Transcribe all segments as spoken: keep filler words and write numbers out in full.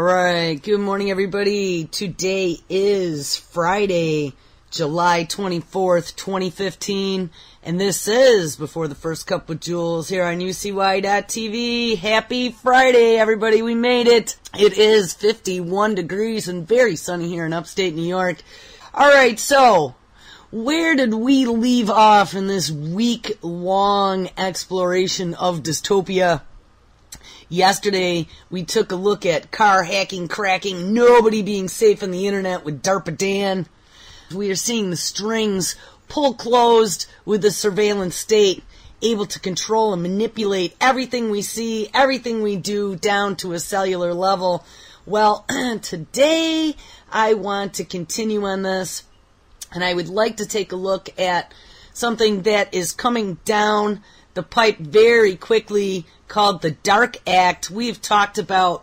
right, good morning everybody. Today is Friday, July twenty-fourth, twenty fifteen, and this is Before the First Cup with Jules here on U C Y dot T V. Happy Friday everybody, we made it. It is fifty-one degrees and very sunny here in upstate New York. Alright, so where did we leave off in this week-long exploration of dystopia? Yesterday, we took a look at car hacking, cracking, nobody being safe on the internet with DARPA Dan. We are seeing the strings pull closed with the surveillance state, able to control and manipulate everything we see, everything we do, down to a cellular level. Well, today I want to continue on this, and I would like to take a look at something that is coming down the pipe very quickly, called the DARK Act. We've talked about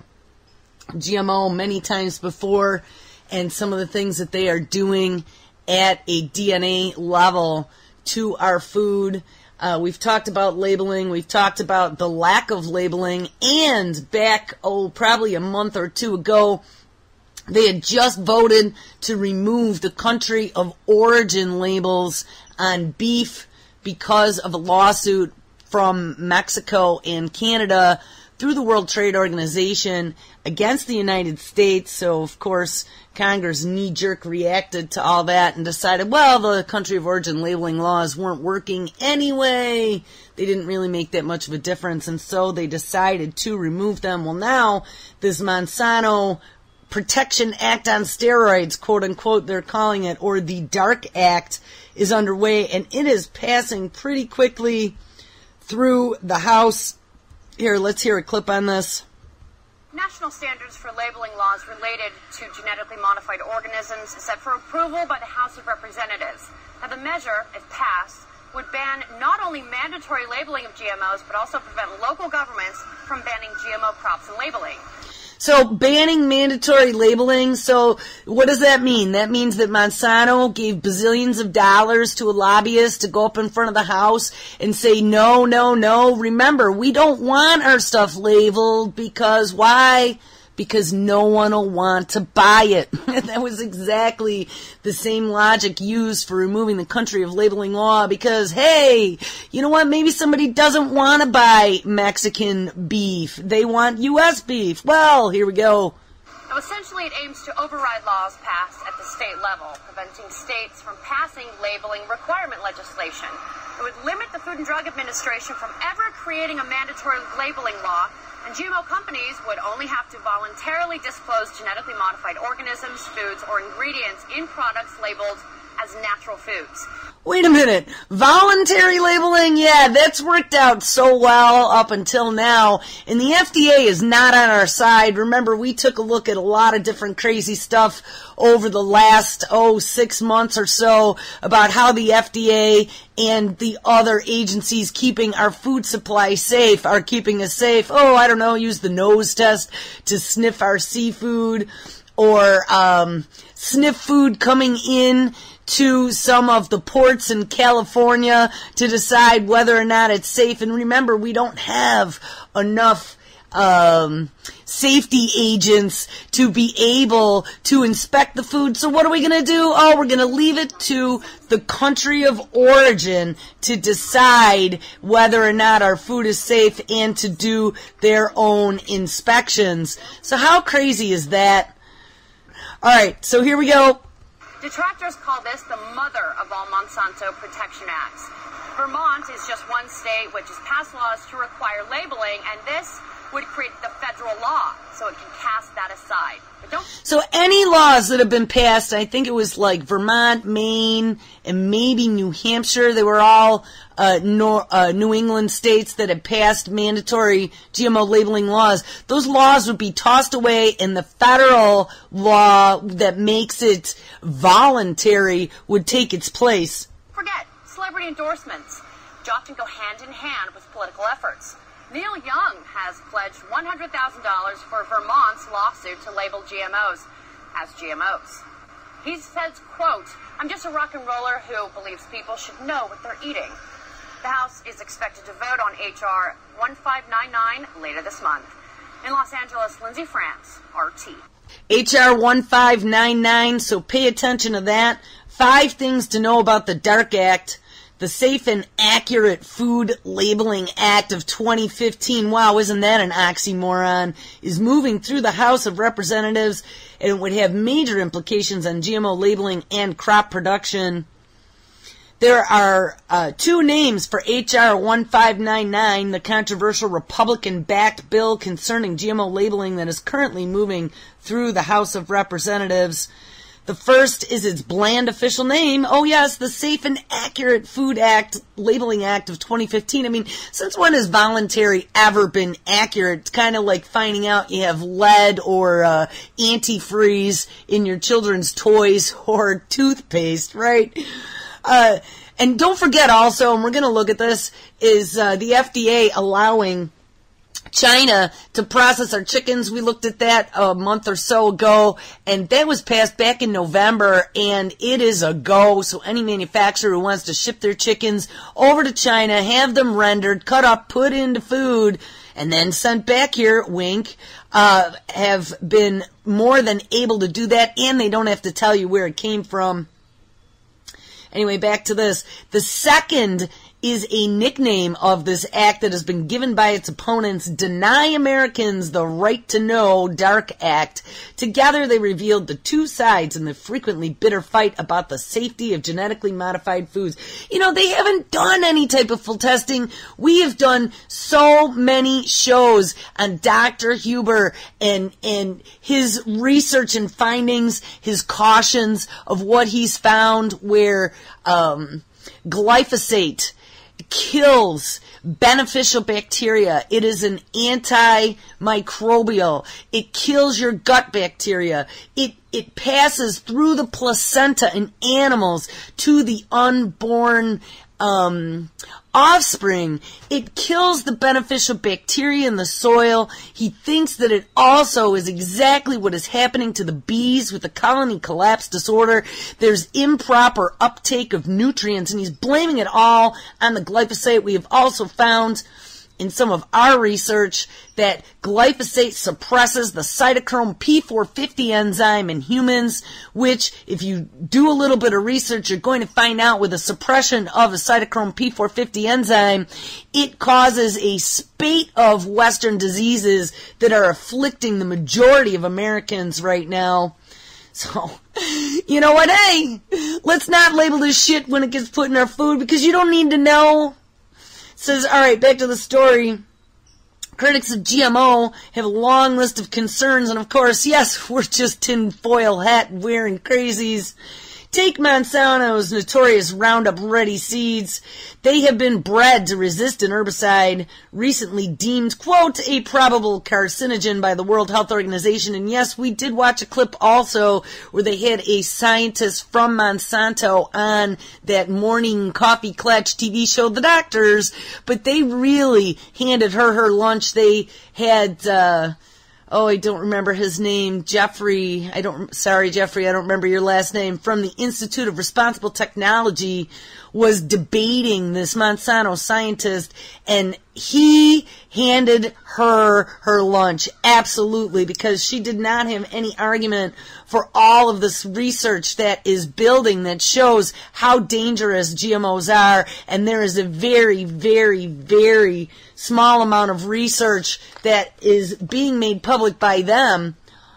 G M O many times before and some of the things that they are doing at a D N A level to our food. Uh, we've talked about labeling. We've talked about the lack of labeling. And back, oh, probably a month or two ago, they had just voted to remove the country of origin labels on beef because of a lawsuit from Mexico and Canada through the World Trade Organization against the United States. So, of course, Congress knee-jerk reacted to all that and decided, well, the country of origin labeling laws weren't working anyway. They didn't really make that much of a difference, and so they decided to remove them. Well, now, this Monsanto Protection Act on steroids, quote-unquote, they're calling it, or the DARK Act, is underway, and it is passing pretty quickly through the House. Here, let's hear a clip on this. National standards for labeling laws related to genetically modified organisms set for approval by the House of Representatives. Now, the measure, if passed, would ban not only mandatory labeling of G M Os, but also prevent local governments from banning G M O crops and labeling. So, banning mandatory labeling, so what does that mean? That means that Monsanto gave bazillions of dollars to a lobbyist to go up in front of the House and say, no, no, no. Remember, we don't want our stuff labeled because why? Because no one will want to buy it. That was exactly the same logic used for removing the country of labeling law because, hey, you know what? Maybe somebody doesn't want to buy Mexican beef. They want U S beef. Well, here we go. Now, essentially, it aims to override laws passed at the state level, preventing states from passing labeling requirement legislation. It would limit the Food and Drug Administration from ever creating a mandatory labeling law, and G M O companies would only have to voluntarily disclose genetically modified organisms, foods, or ingredients in products labeled as natural foods. Wait a minute. Voluntary labeling? Yeah, that's worked out so well up until now. And the F D A is not on our side. Remember, we took a look at a lot of different crazy stuff over the last, oh, six months or so about how the F D A and the other agencies keeping our food supply safe are keeping us safe. Oh, I don't know, use the nose test to sniff our seafood or um, sniff food coming in to some of the ports in California to decide whether or not it's safe. And remember, we don't have enough um, safety agents to be able to inspect the food. So what are we going to do? Oh, we're going to leave it to the country of origin to decide whether or not our food is safe and to do their own inspections. So how crazy is that? All right, so here we go. Detractors call this the mother of all Monsanto Protection Acts. Vermont is just one state which has passed laws to require labeling, and this would create the federal law, so it can cast that aside. But don't so any laws that have been passed, I think it was like Vermont, Maine, and maybe New Hampshire, they were all uh, Nor- uh, New England states that had passed mandatory G M O labeling laws. Those laws would be tossed away, and the federal law that makes it voluntary would take its place. Forget celebrity endorsements, which often go hand in hand with political efforts. Neil Young has pledged one hundred thousand dollars for Vermont's lawsuit to label G M Os as G M Os. He says, quote, "I'm just a rock and roller who believes people should know what they're eating." The House is expected to vote on H R fifteen ninety-nine later this month. In Los Angeles, Lindsay France, R T. H R fifteen ninety-nine, so pay attention to that. Five things to know about the DARK Act, the Safe and Accurate Food Labeling Act of twenty fifteen. Wow, isn't that an oxymoron? Is moving through the House of Representatives, and it would have major implications on G M O labeling and crop production. There are uh, two names for H R fifteen ninety-nine, the controversial Republican-backed bill concerning G M O labeling that is currently moving through the House of Representatives. The first is its bland official name. Oh, yes, the Safe and Accurate Food Act, Labeling Act of twenty fifteen. I mean, since when has voluntary ever been accurate? It's kind of like finding out you have lead or uh, antifreeze in your children's toys or toothpaste, right? Uh, and don't forget also, and we're going to look at this, is uh, the F D A allowing China to process our chickens. We looked at that a month or so ago, and that was passed back in November, and it is a go. So any manufacturer who wants to ship their chickens over to China, have them rendered, cut up, put into food, and then sent back here, wink, uh, have been more than able to do that, and they don't have to tell you where it came from. Anyway, back to this. The second is a nickname of this act that has been given by its opponents, Deny Americans the Right to Know, DARK Act. Together they revealed the two sides in the frequently bitter fight about the safety of genetically modified foods. You know, they haven't done any type of full testing. We have done so many shows on Doctor Huber and, and his research and findings, his cautions of what he's found where um, glyphosate kills beneficial bacteria. It is an antimicrobial. It kills your gut bacteria. It it passes through the placenta in animals to the unborn um, offspring. It kills the beneficial bacteria in the soil. He thinks that it also is exactly what is happening to the bees with the colony collapse disorder. There's improper uptake of nutrients, and he's blaming it all on the glyphosate. We have also found in some of our research that glyphosate suppresses the cytochrome P four fifty enzyme in humans, which, if you do a little bit of research, you're going to find out with the suppression of a cytochrome P four fifty enzyme, it causes a spate of Western diseases that are afflicting the majority of Americans right now. So, you know what? Hey, let's not label this shit when it gets put in our food, because you don't need to know. Says, all right, back to the story. Critics of G M O have a long list of concerns, and of course, yes, we're just tinfoil hat wearing crazies. Take Monsanto's notorious Roundup Ready seeds. They have been bred to resist an herbicide recently deemed, quote, a probable carcinogen by the World Health Organization. And yes, we did watch a clip also where they had a scientist from Monsanto on that morning coffee clutch T V show, The Doctors, but they really handed her her lunch. They had, uh, Oh, I don't remember his name. Jeffrey. I don't, sorry, Jeffrey, I don't remember your last name. From the Institute of Responsible Technology was debating this Monsanto scientist, and he handed her her lunch. Absolutely, because she did not have any argument for all of this research that is building that shows how dangerous G M Os are, and there is a very, very, very small amount of research that is being made public by them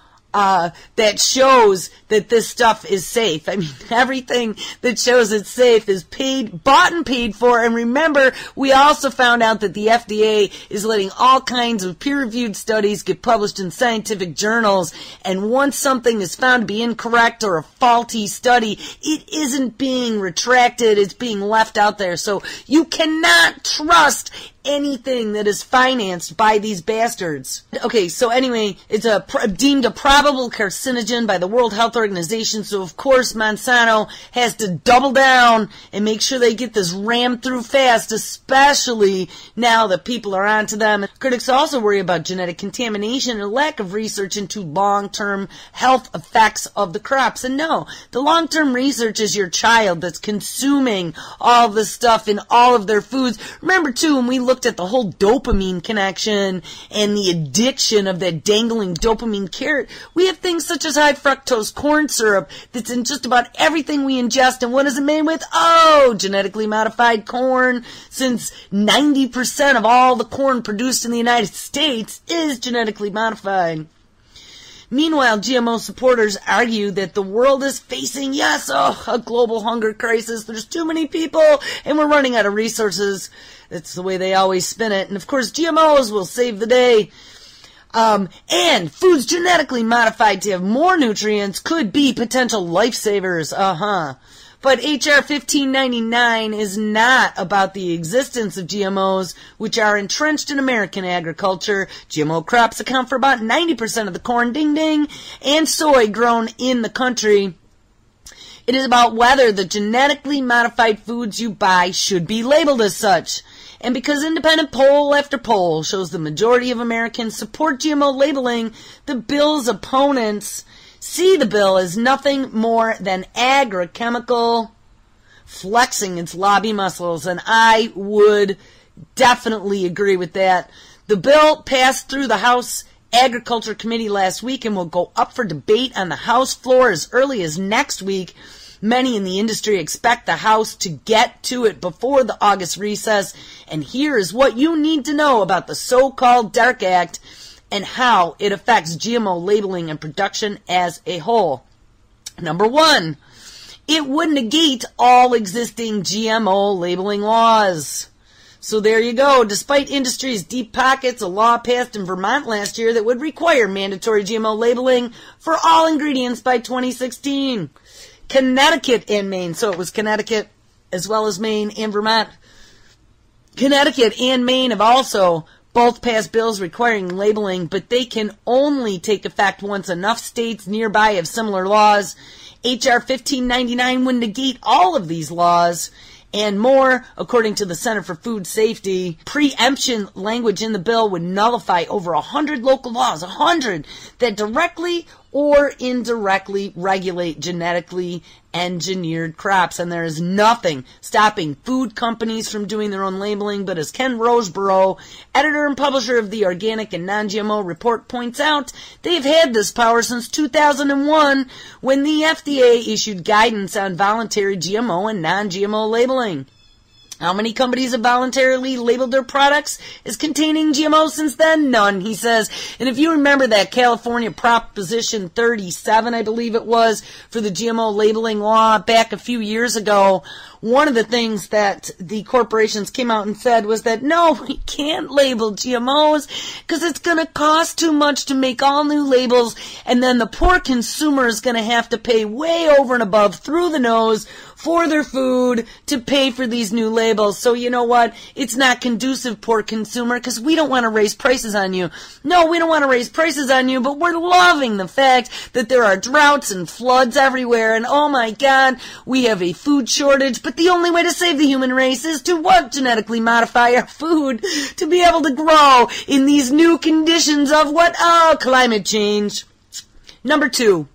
uh, that shows that this stuff is safe. I mean, everything that shows it's safe is paid, bought and paid for. And remember, we also found out that the F D A is letting all kinds of peer-reviewed studies get published in scientific journals. And once something is found to be incorrect or a faulty study, it isn't being retracted. It's being left out there. So you cannot trust anything that is financed by these bastards. Okay, so anyway, it's a deemed a probable carcinogen by the World Health Organization, so of course Monsanto has to double down and make sure they get this rammed through fast, especially now that people are onto them. Critics also worry about genetic contamination and lack of research into long-term health effects of the crops. And no, the long-term research is your child that's consuming all this stuff in all of their foods. Remember, too, when we look looked at the whole dopamine connection and the addiction of that dangling dopamine carrot, we have things such as high fructose corn syrup that's in just about everything we ingest. And what is it made with? Oh, genetically modified corn, since ninety percent of all the corn produced in the United States is genetically modified. Meanwhile, G M O supporters argue that the world is facing, yes, oh, a global hunger crisis. There's too many people, and we're running out of resources. That's the way they always spin it. And, of course, G M Os will save the day. Um, and foods genetically modified to have more nutrients could be potential lifesavers. Uh-huh. But H R fifteen ninety-nine is not about the existence of G M Os, which are entrenched in American agriculture. G M O crops account for about ninety percent of the corn, ding ding, and soy grown in the country. It is about whether the genetically modified foods you buy should be labeled as such. And because independent poll after poll shows the majority of Americans support G M O labeling, the bill's opponents see the bill as nothing more than agrochemical flexing its lobby muscles, and I would definitely agree with that. The bill passed through the House Agriculture Committee last week and will go up for debate on the House floor as early as next week. Many in the industry expect the House to get to it before the August recess, and here is what you need to know about the so-called DARK Act and how it affects G M O labeling and production as a whole. Number one, it would negate all existing G M O labeling laws. So there you go. Despite industry's deep pockets, a law passed in Vermont last year that would require mandatory G M O labeling for all ingredients by twenty sixteen. Connecticut and Maine, so it was Connecticut as well as Maine and Vermont. Connecticut and Maine have also both passed bills requiring labeling, but they can only take effect once enough states nearby have similar laws. H R fifteen ninety-nine would negate all of these laws and more, according to the Center for Food Safety. Preemption language in the bill would nullify over one hundred local laws, one hundred, that directly or indirectly regulate genetically engineered crops. And there is nothing stopping food companies from doing their own labeling. But as Ken Roseborough, editor and publisher of the Organic and Non-G M O Report, points out, they've had this power since two thousand one when the F D A issued guidance on voluntary G M O and non-G M O labeling. How many companies have voluntarily labeled their products as containing G M Os since then? None, he says. And if you remember that California Proposition thirty-seven, I believe it was, for the G M O labeling law back a few years ago, one of the things that the corporations came out and said was that, no, we can't label G M Os because it's going to cost too much to make all new labels, and then the poor consumer is going to have to pay way over and above, through the nose, for their food to pay for these new labels. So you know what? It's not conducive, poor consumer, because we don't want to raise prices on you. No, we don't want to raise prices on you, but we're loving the fact that there are droughts and floods everywhere, and oh my God, we have a food shortage, but the only way to save the human race is to what? Genetically modify our food to be able to grow in these new conditions of what? Oh, climate change. Number two,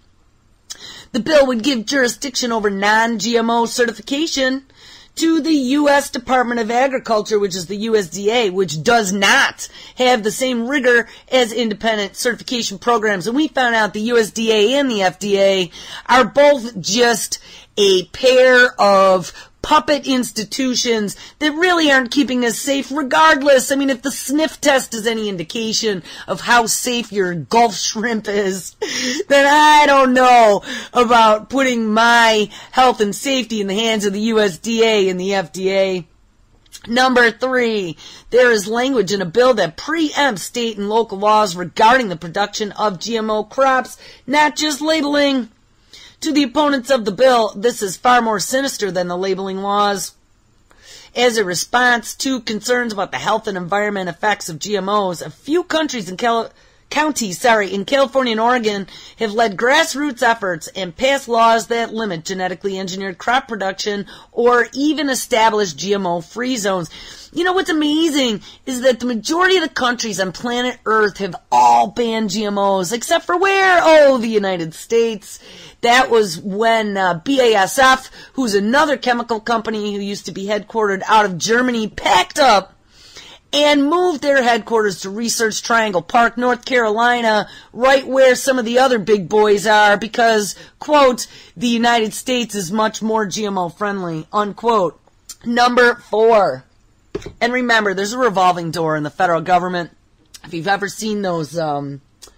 the bill would give jurisdiction over non-G M O certification to the U S Department of Agriculture, which is the U S D A, which does not have the same rigor as independent certification programs. And we found out the U S D A and the F D A are both just a pair of puppet institutions that really aren't keeping us safe regardless. I mean, if the sniff test is any indication of how safe your Gulf shrimp is, then I don't know about putting my health and safety in the hands of the U S D A and the F D A. Number three, there is language in a bill that preempts state and local laws regarding the production of G M O crops, not just labeling. To the opponents of the bill, this is far more sinister than the labeling laws. As a response to concerns about the health and environment effects of G M Os, a few countries in Cal- counties, sorry, in California and Oregon have led grassroots efforts and passed laws that limit genetically engineered crop production or even establish G M O-free zones. You know what's amazing is that the majority of the countries on planet Earth have all banned G M Os, except for where? Oh, the United States. That was when uh, B A S F, who's another chemical company who used to be headquartered out of Germany, packed up and moved their headquarters to Research Triangle Park, North Carolina, right where some of the other big boys are because, quote, the United States is much more G M O friendly, unquote. Number four. And remember, there's a revolving door in the federal government. If you've ever seen those, um,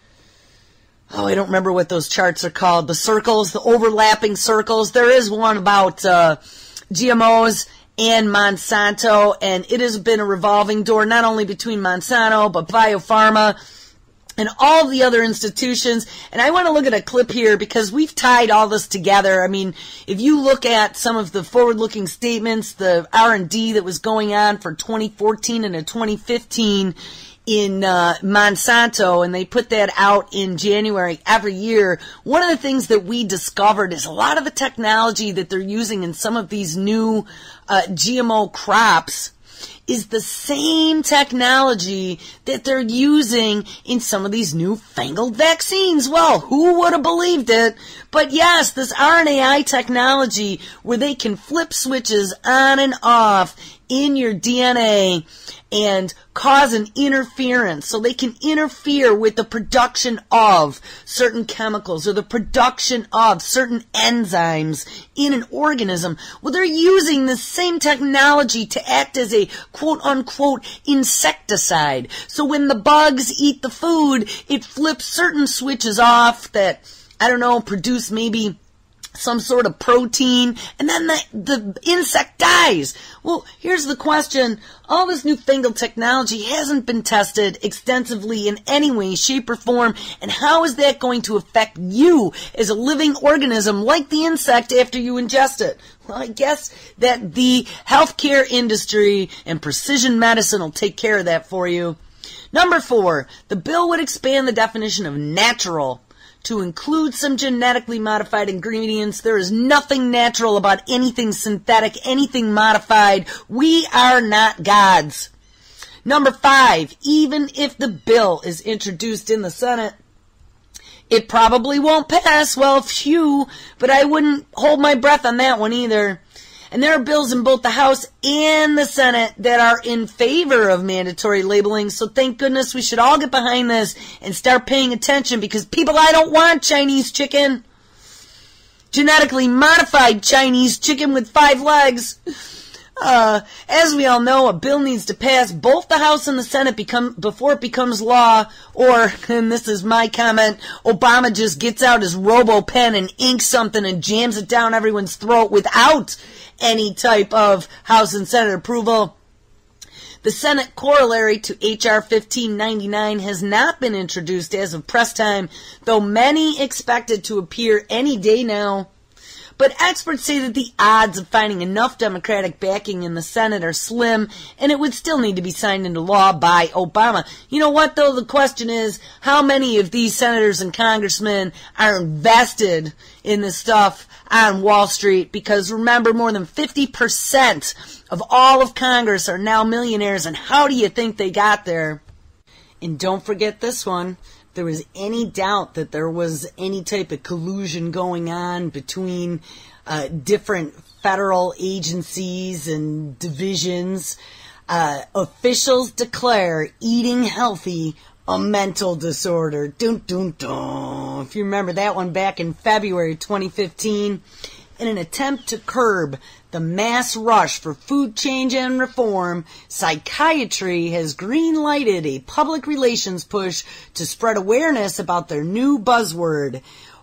oh, I don't remember what those charts are called, the circles, the overlapping circles. There is one about uh, G M Os and Monsanto, and it has been a revolving door not only between Monsanto, but BioPharma and all the other institutions. And I want to look at a clip here because we've tied all this together. I mean, if you look at some of the forward-looking statements, the R and D that was going on for twenty fourteen and twenty fifteen in uh, Monsanto, and they put that out in January every year, one of the things that we discovered is a lot of the technology that they're using in some of these new uh, G M O crops is the same technology that they're using in some of these newfangled vaccines. Well, who would have believed it? But yes, this R N A I technology where they can flip switches on and off in your D N A and cause an interference. So they can interfere with the production of certain chemicals or the production of certain enzymes in an organism. Well, they're using the same technology to act as a quote-unquote insecticide. So when the bugs eat the food, it flips certain switches off that, I don't know, produce maybe some sort of protein, and then the, the insect dies. Well, here's the question. All this newfangled technology hasn't been tested extensively in any way, shape, or form, and how is that going to affect you as a living organism like the insect after you ingest it? Well, I guess that the healthcare industry and precision medicine will take care of that for you. Number four, the bill would expand the definition of natural to include some genetically modified ingredients. There is nothing natural about anything synthetic, anything modified. We are not gods. Number five, even if the bill is introduced in the Senate, it probably won't pass. Well, phew, but I wouldn't hold my breath on that one either. And there are bills in both the House and the Senate that are in favor of mandatory labeling. So thank goodness we should all get behind this and start paying attention because people, I don't want Chinese chicken. Genetically modified Chinese chicken with five legs. Uh, as we all know, a bill needs to pass both the House and the Senate become before it becomes law, or, and this is my comment, Obama just gets out his robo-pen and inks something and jams it down everyone's throat without any type of House and Senate approval. The Senate corollary to H R fifteen ninety-nine has not been introduced as of press time, though many expect it to appear any day now. But experts say that the odds of finding enough Democratic backing in the Senate are slim, and it would still need to be signed into law by Obama. You know what, though? The question is, how many of these senators and congressmen are invested in this stuff on Wall Street? Because remember, more than fifty percent of all of Congress are now millionaires, and how do you think they got there? And don't forget this one. If there was any doubt that there was any type of collusion going on between uh, different federal agencies and divisions, uh, officials declare eating healthy a mental disorder. Dun, dun, dun. If you remember that one back in February twenty fifteen, in an attempt to curb the mass rush for food change and reform, psychiatry has green-lighted a public relations push to spread awareness about their new buzzword,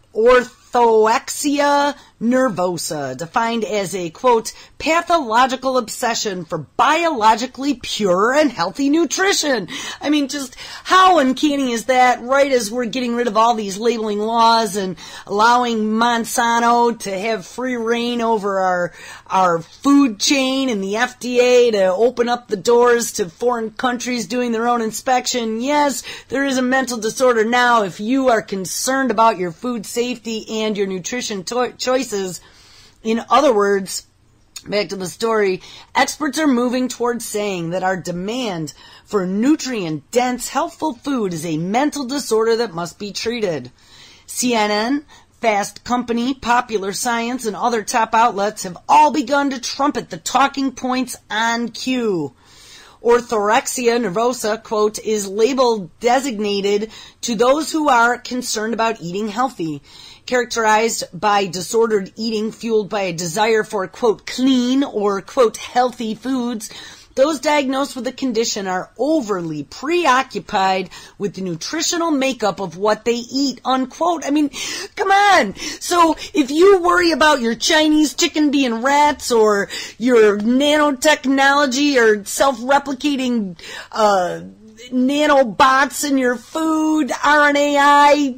orthorexia nervosa, defined as a, quote, pathological obsession for biologically pure and healthy nutrition. I mean, just how uncanny is that, right as we're getting rid of all these labeling laws and allowing Monsanto to have free reign over our our food chain and the F D A to open up the doors to foreign countries doing their own inspection. Yes, there is a mental disorder now if you are concerned about your food safety and your nutrition to- choices. In other words, back to the story, experts are moving towards saying that our demand for nutrient-dense, healthful food is a mental disorder that must be treated. C N N, Fast Company, Popular Science, and other top outlets have all begun to trumpet the talking points on cue. Orthorexia nervosa, quote, is labeled designated to those who are concerned about eating healthy, characterized by disordered eating fueled by a desire for, quote, clean or, quote, healthy foods. Those diagnosed with the condition are overly preoccupied with the nutritional makeup of what they eat, unquote. I mean, come on. So if you worry about your Chinese chicken being rats or your nanotechnology or self-replicating uh nanobots in your food, R N A I,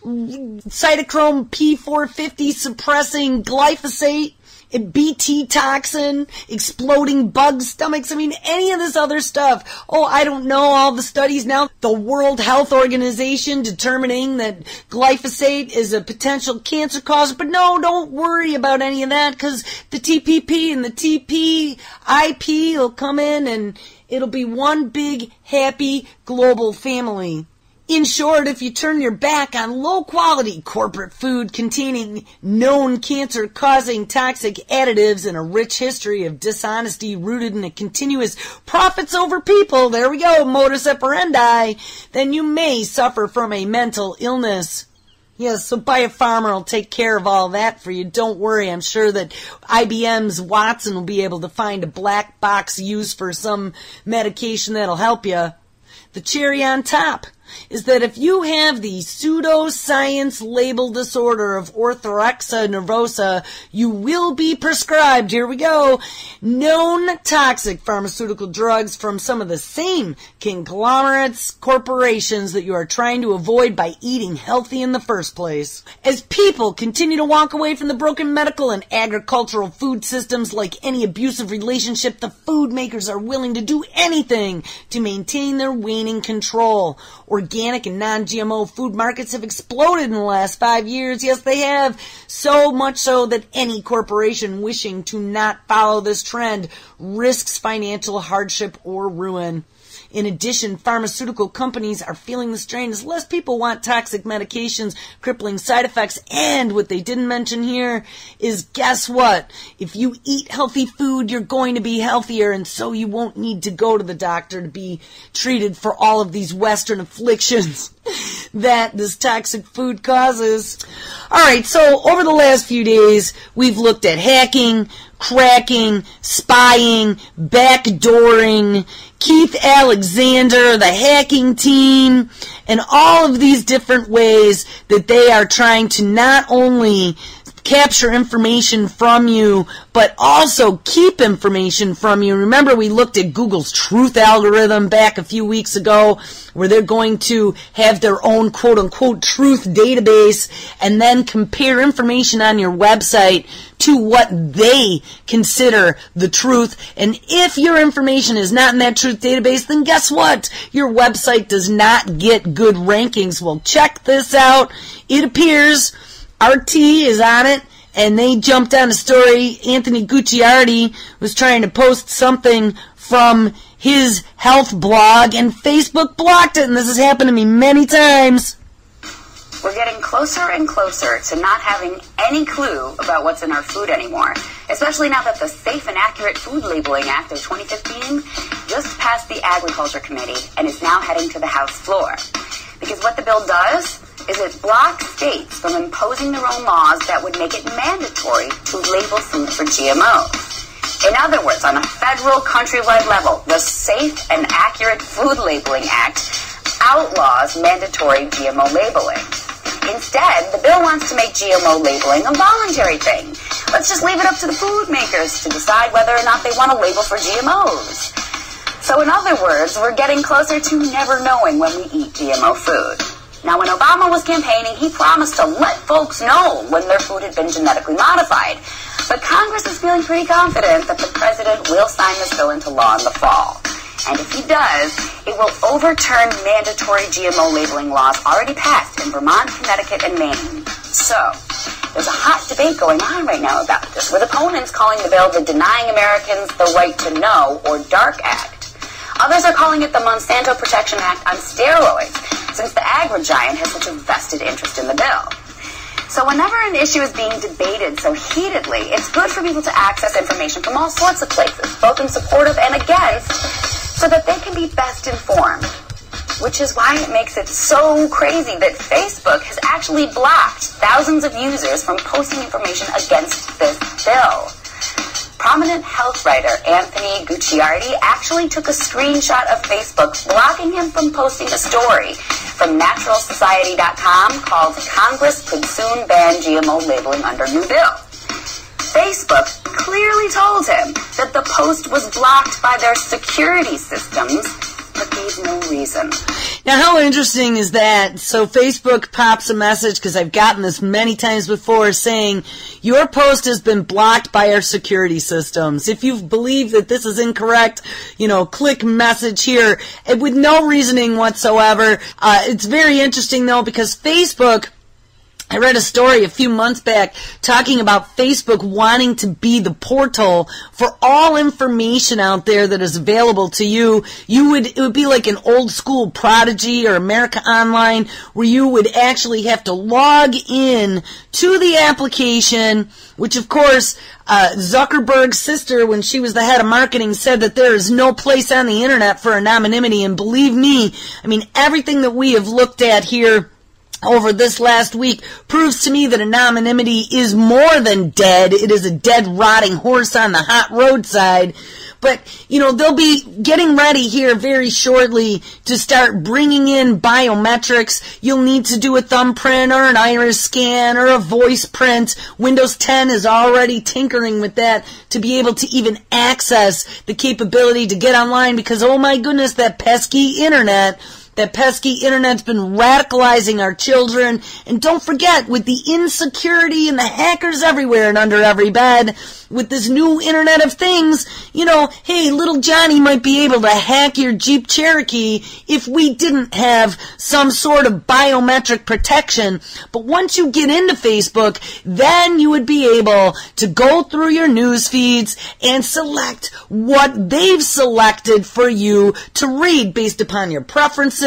cytochrome P four fifty suppressing glyphosate, B T toxin, exploding bug stomachs, I mean, any of this other stuff. Oh, I don't know all the studies now. The World Health Organization determining that glyphosate is a potential cancer cause. But no, don't worry about any of that, because the T P P and the T P I P will come in and it'll be one big, happy, global family. In short, if you turn your back on low-quality corporate food containing known cancer-causing toxic additives and a rich history of dishonesty rooted in a continuous profits over people, there we go, modus operandi, then you may suffer from a mental illness. Yes, so Biopharma will take care of all that for you. Don't worry. I'm sure that I B M's Watson will be able to find a black box use for some medication that'll help you. The cherry on top is that if you have the pseudoscience label disorder of orthorexia nervosa, you will be prescribed, here we go, known toxic pharmaceutical drugs from some of the same conglomerates, corporations that you are trying to avoid by eating healthy in the first place. As people continue to walk away from the broken medical and agricultural food systems like any abusive relationship, the food makers are willing to do anything to maintain their waning control. Organic and non-G M O food markets have exploded in the last five years. Yes, they have. So much so that any corporation wishing to not follow this trend risks financial hardship or ruin. In addition, pharmaceutical companies are feeling the strain as less people want toxic medications, crippling side effects, and what they didn't mention here is, guess what? If you eat healthy food, you're going to be healthier, and so you won't need to go to the doctor to be treated for all of these Western afflictions that this toxic food causes. Alright, so over the last few days, we've looked at hacking, cracking, spying, backdooring, Keith Alexander, the hacking team, and all of these different ways that they are trying to not only capture information from you, but also keep information from you. Remember, we looked at Google's truth algorithm back a few weeks ago, where they're going to have their own quote-unquote truth database and then compare information on your website to what they consider the truth. And if your information is not in that truth database, then guess what? Your website does not get good rankings. Well, check this out. It appears R T is on it, and they jumped on a story. Anthony Gucciardi was trying to post something from his health blog, and Facebook blocked it, and this has happened to me many times. We're getting closer and closer to not having any clue about what's in our food anymore, especially now that the Safe and Accurate Food Labeling Act of twenty fifteen just passed the Agriculture Committee and is now heading to the House floor. Because what the bill does is it blocks states from imposing their own laws that would make it mandatory to label food for G M Os. In other words, on a federal countrywide level, the Safe and Accurate Food Labeling Act outlaws mandatory G M O labeling. Instead, the bill wants to make G M O labeling a voluntary thing. Let's just leave it up to the food makers to decide whether or not they want to label for G M Os. So in other words, we're getting closer to never knowing when we eat G M O food. Now, when Obama was campaigning, he promised to let folks know when their food had been genetically modified. But Congress is feeling pretty confident that the president will sign this bill into law in the fall. And if he does, it will overturn mandatory G M O labeling laws already passed in Vermont, Connecticut, and Maine. So, there's a hot debate going on right now about this, with opponents calling the bill the Denying Americans the Right to Know, or DARK Act. Others are calling it the Monsanto Protection Act on steroids, since the agri-giant has such a vested interest in the bill. So whenever an issue is being debated so heatedly, it's good for people to access information from all sorts of places, both in support of and against, so that they can be best informed. Which is why it makes it so crazy that Facebook has actually blocked thousands of users from posting information against this bill. Prominent health writer Anthony Gucciardi actually took a screenshot of Facebook blocking him from posting a story from natural society dot com called "Congress Could Soon Ban G M O Labeling Under New Bill." Facebook clearly told him that the post was blocked by their security systems, but gave no reason. Now, how interesting is that? So Facebook pops a message, because I've gotten this many times before, saying, your post has been blocked by our security systems. If you believe that this is incorrect, you know, click message here, and with no reasoning whatsoever. Uh, it's very interesting, though, because Facebook... I read a story a few months back talking about Facebook wanting to be the portal for all information out there that is available to you. You would, it would be like an old school Prodigy or America Online, where you would actually have to log in to the application, which of course, uh, Zuckerberg's sister, when she was the head of marketing, said that there is no place on the internet for anonymity. And believe me, I mean, everything that we have looked at here over this last week proves to me that anonymity is more than dead. It is a dead, rotting horse on the hot roadside. But, you know, they'll be getting ready here very shortly to start bringing in biometrics. You'll need to do a thumbprint or an iris scan or a voice print. Windows ten is already tinkering with that to be able to even access the capability to get online, because, oh my goodness, that pesky internet... That pesky internet's been radicalizing our children. And don't forget, with the insecurity and the hackers everywhere and under every bed, with this new Internet of Things, you know, hey, little Johnny might be able to hack your Jeep Cherokee if we didn't have some sort of biometric protection. But once you get into Facebook, then you would be able to go through your news feeds and select what they've selected for you to read based upon your preferences,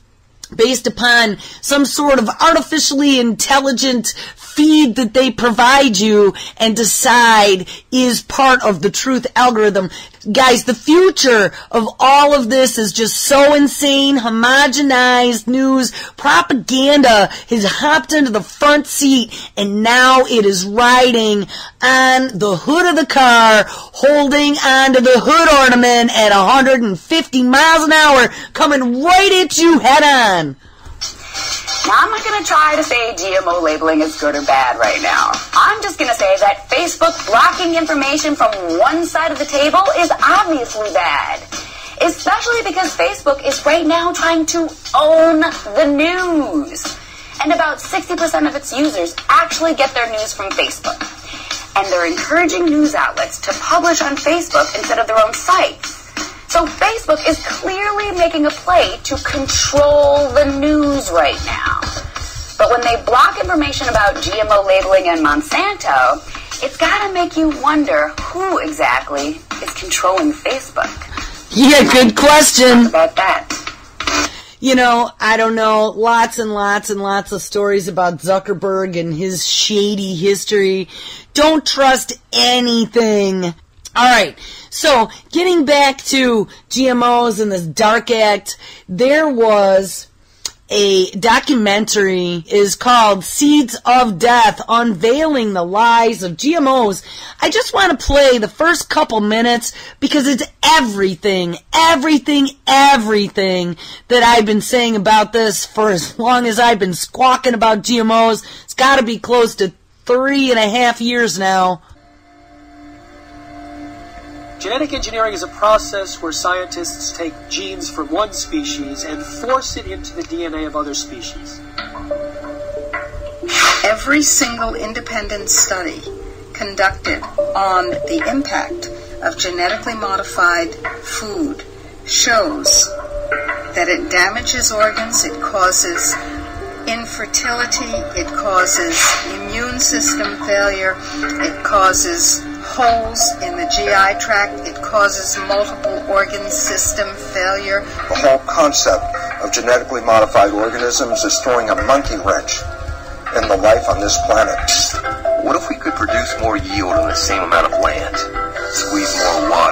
based upon some sort of artificially intelligent feed that they provide you, and decide is part of the truth algorithm. Guys, the future of all of this is just so insane. Homogenized news propaganda has hopped into the front seat, and now it is riding on the hood of the car, holding onto the hood ornament at one hundred fifty miles an hour, coming right at you head on. Now, I'm not going to try to say G M O labeling is good or bad right now. I'm just going to say that Facebook blocking information from one side of the table is obviously bad. Especially because Facebook is right now trying to own the news. And about sixty percent of its users actually get their news from Facebook. And they're encouraging news outlets to publish on Facebook instead of their own sites. So Facebook is clearly making a play to control the news right now. But when they block information about G M O labeling and Monsanto, it's got to make you wonder who exactly is controlling Facebook. Yeah, good question. Talk about that. You know, I don't know, lots and lots and lots of stories about Zuckerberg and his shady history. Don't trust anything. All right, so getting back to G M Os and this DARK Act, there was a documentary is called Seeds of Death, Unveiling the Lies of G M Os. I just want to play the first couple minutes because it's everything, everything, everything that I've been saying about this for as long as I've been squawking about G M Os. It's got to be close to three and a half years now. Genetic engineering is a process where scientists take genes from one species and force it into the D N A of other species. Every single independent study conducted on the impact of genetically modified food shows that it damages organs, it causes infertility, it causes immune system failure, it causes holes in the G I tract, it causes multiple organ system failure. The whole concept of genetically modified organisms is throwing a monkey wrench in the life on this planet. What if we could produce more yield on the same amount of land? Squeeze more water from a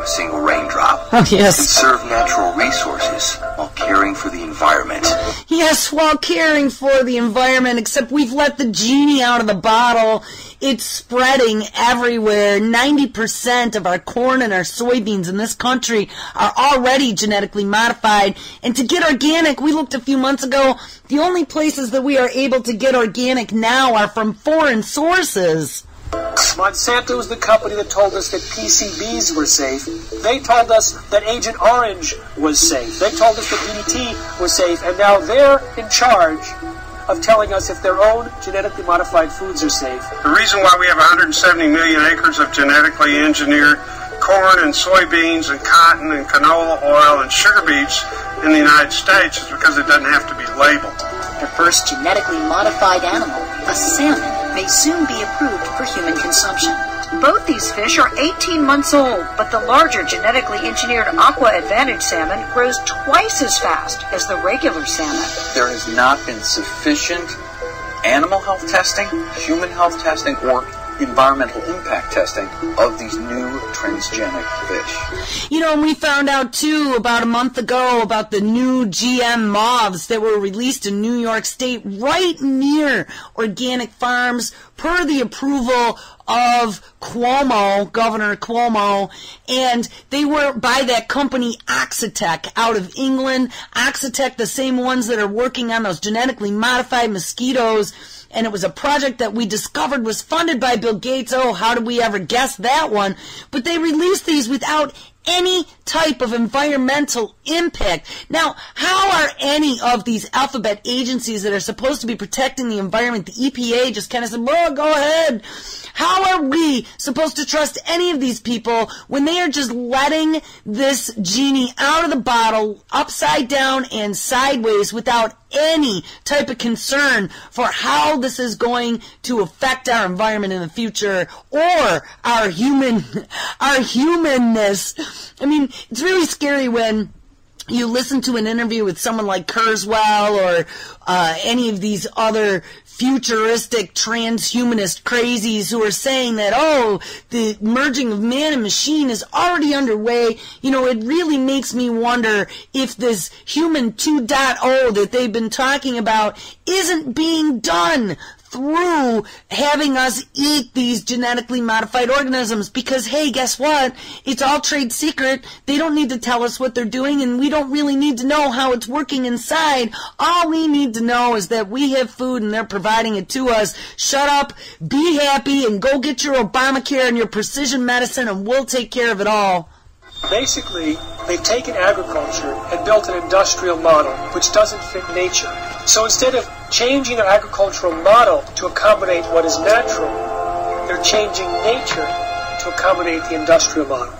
single raindrop. Oh, yes. Conserve natural resources while caring for the environment. Yes, while caring for the environment, except we've let the genie out of the bottle. It's spreading everywhere. ninety percent of our corn and our soybeans in this country are already genetically modified. And to get organic, we looked a few months ago, the only places that we are able to get organic now are from foreign sources. Monsanto is the company that told us that P C Bs were safe. They told us that Agent Orange was safe. They told us that D D T was safe, and now they're in charge of telling us if their own genetically modified foods are safe. The reason why we have one hundred seventy million acres of genetically engineered corn and soybeans and cotton and canola oil and sugar beets in the United States is because it doesn't have to be labeled. The first genetically modified animal, a salmon, may soon be approved for human consumption. Both these fish are eighteen months old, but the larger genetically engineered Aqua Advantage salmon grows twice as fast as the regular salmon. There has not been sufficient animal health testing, human health testing, or environmental impact testing of these new transgenic fish. You know, and we found out, too, about a month ago about the new G M moths that were released in New York State right near organic farms per the approval of Cuomo, Governor Cuomo, and they were by that company Oxitec out of England. Oxitec, the same ones that are working on those genetically modified mosquitoes. And it was a project that we discovered was funded by Bill Gates. Oh, how did we ever guess that one? But they released these without any type of environmental impact. Now, how are any of these alphabet agencies that are supposed to be protecting the environment, the E P A just kind of said, well, go ahead. How are we supposed to trust any of these people when they are just letting this genie out of the bottle upside down and sideways without any type of concern for how this is going to affect our environment in the future or our human, our humanness? I mean, it's really scary when you listen to an interview with someone like Kurzweil or uh, any of these other futuristic transhumanist crazies who are saying that, oh, the merging of man and machine is already underway. You know, it really makes me wonder if this human two point oh that they've been talking about isn't being done through having us eat these genetically modified organisms. Because, hey, guess what? It's all trade secret. They don't need to tell us what they're doing, and we don't really need to know how it's working inside. All we need to know is that we have food and they're providing it to us. Shut up, be happy, and go get your Obamacare and your precision medicine, and we'll take care of it all. Basically, they've taken agriculture and built an industrial model which doesn't fit nature. So instead of changing their agricultural model to accommodate what is natural, they're changing nature to accommodate the industrial model.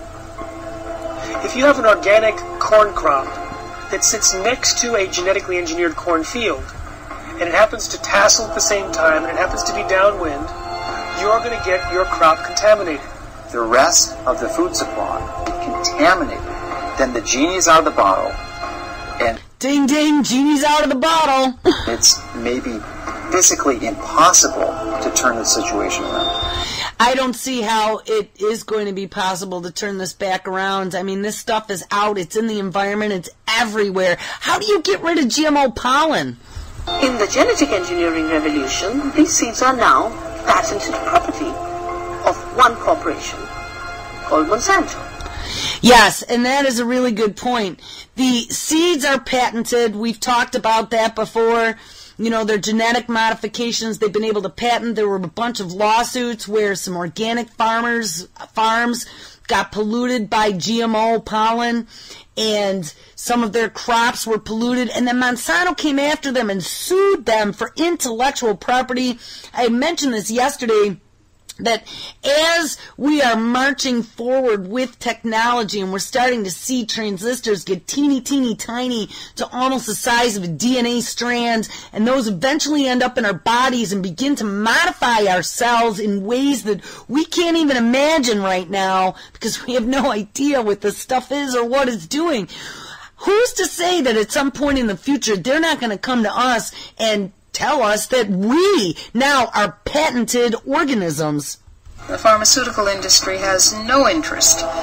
If you have an organic corn crop that sits next to a genetically engineered corn field, and it happens to tassel at the same time, and it happens to be downwind, you're going to get your crop contaminated. The rest of the food supply contaminated, then the genie's out of the bottle, and ding ding, genie's out of the bottle. It's maybe physically impossible to turn the situation around. I don't see how it is going to be possible to turn this back around. I mean, this stuff is out, it's in the environment, it's everywhere. How do you get rid of G M O pollen? In the genetic engineering revolution, these seeds are now patented property of one corporation called Monsanto. Yes, and that is a really good point. The seeds are patented. We've talked about that before. You know, they're genetic modifications they've been able to patent. There were a bunch of lawsuits where some organic farmers, farms got polluted by G M O pollen, and some of their crops were polluted, and then Monsanto came after them and sued them for intellectual property. I mentioned this yesterday, that as we are marching forward with technology and we're starting to see transistors get teeny, teeny, tiny to almost the size of a D N A strand, and those eventually end up in our bodies and begin to modify our cells in ways that we can't even imagine right now because we have no idea what this stuff is or what it's doing. Who's to say that at some point in the future they're not going to come to us and tell us that we now are patented organisms? The pharmaceutical industry has no interest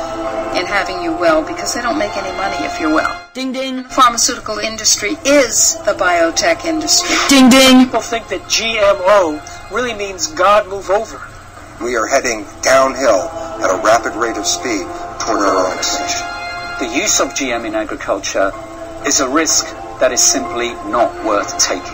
in having you well because they don't make any money if you're well. Ding ding. The pharmaceutical industry is the biotech industry. Ding ding. People think that G M O really means God move over. We are heading downhill at a rapid rate of speed toward our own extinction. The use of G M in agriculture is a risk that is simply not worth taking.